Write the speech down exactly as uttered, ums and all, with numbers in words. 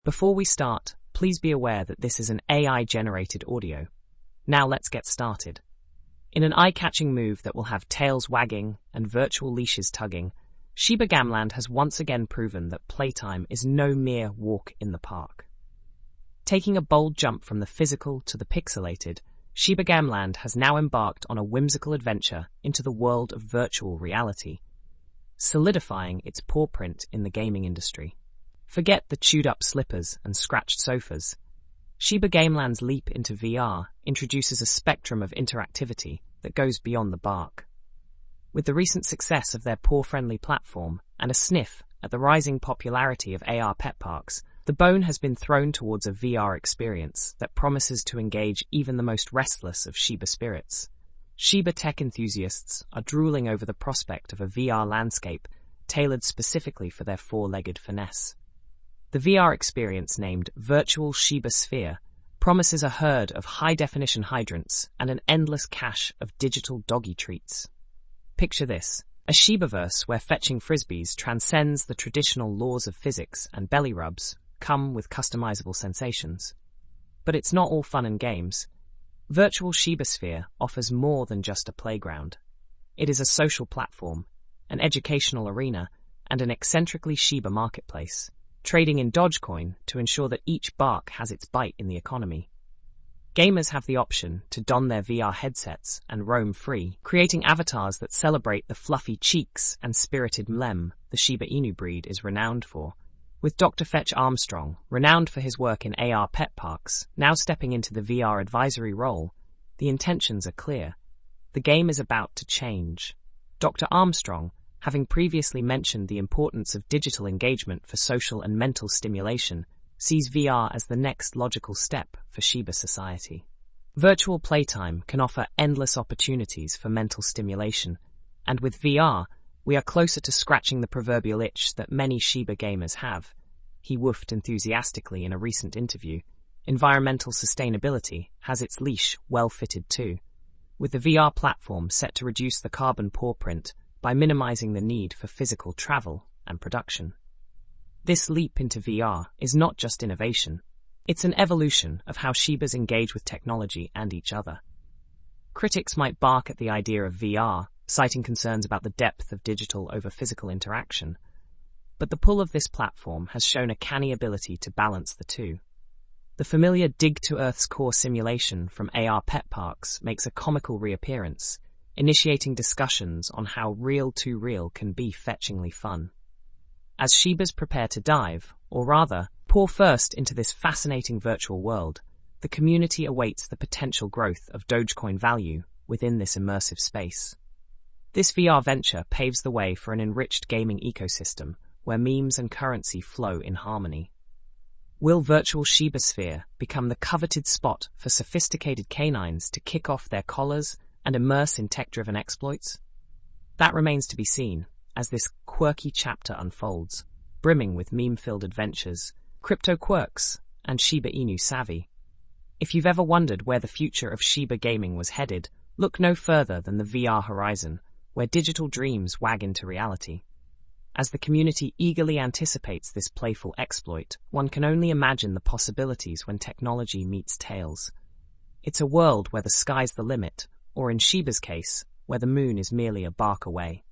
Before we start, please be aware that this is an A I-generated audio. Now let's get started. In an eye-catching move that will have tails wagging and virtual leashes tugging, Shiba Gameland has once again proven that playtime is no mere walk in the park. Taking a bold jump from the physical to the pixelated, Shiba Gameland has now embarked on a whimsical adventure into the world of virtual reality, solidifying its paw print in the gaming industry. Forget the chewed-up slippers and scratched sofas. Shiba Gameland's leap into V R introduces a spectrum of interactivity that goes beyond the bark. With the recent success of their paw-friendly platform and a sniff at the rising popularity of A R pet parks, the bone has been thrown towards a V R experience that promises to engage even the most restless of Shiba spirits. Shiba tech enthusiasts are drooling over the prospect of a V R landscape tailored specifically for their four-legged finesse. The V R experience, named Virtual Shiba Sphere, promises a herd of high-definition hydrants and an endless cache of digital doggy treats. Picture this, a Shibaverse where fetching frisbees transcends the traditional laws of physics and belly rubs come with customizable sensations. But it's not all fun and games. Virtual Shiba Sphere offers more than just a playground. It is a social platform, an educational arena, and an eccentrically Shiba marketplace, trading in Dogecoin to ensure that each bark has its bite in the economy. Gamers have the option to don their V R headsets and roam free, creating avatars that celebrate the fluffy cheeks and spirited mlem the Shiba Inu breed is renowned for. With Doctor Fetch Armstrong, renowned for his work in A R pet parks, now stepping into the V R advisory role, the intentions are clear. The game is about to change. Doctor Armstrong, having previously mentioned the importance of digital engagement for social and mental stimulation, sees V R as the next logical step for Shiba society. Virtual playtime can offer endless opportunities for mental stimulation, and with V R, we are closer to scratching the proverbial itch that many Shiba gamers have. He woofed enthusiastically in a recent interview. Environmental sustainability has its leash well fitted too, with the V R platform set to reduce the carbon paw print by minimizing the need for physical travel and production. This leap into V R is not just innovation, it's an evolution of how Shibas engage with technology and each other. Critics might bark at the idea of V R, citing concerns about the depth of digital over physical interaction, but the pull of this platform has shown a canny ability to balance the two. The familiar Dig to Earth's Core simulation from A R pet parks makes a comical reappearance, initiating discussions on how real to real can be fetchingly fun. As Shibas prepare to dive, or rather, paw first into this fascinating virtual world, the community awaits the potential growth of Dogecoin value within this immersive space. This V R venture paves the way for an enriched gaming ecosystem where memes and currency flow in harmony. Will Virtual Shiba Sphere become the coveted spot for sophisticated canines to kick off their collars and immerse in tech-driven exploits? That remains to be seen as this quirky chapter unfolds, brimming with meme-filled adventures, crypto quirks, and Shiba Inu savvy. If you've ever wondered where the future of Shiba gaming was headed, look no further than the V R horizon, where digital dreams wag into reality. As the community eagerly anticipates this playful exploit, one can only imagine the possibilities when technology meets tails. It's a world where the sky's the limit, or in Shiba's case, where the moon is merely a bark away.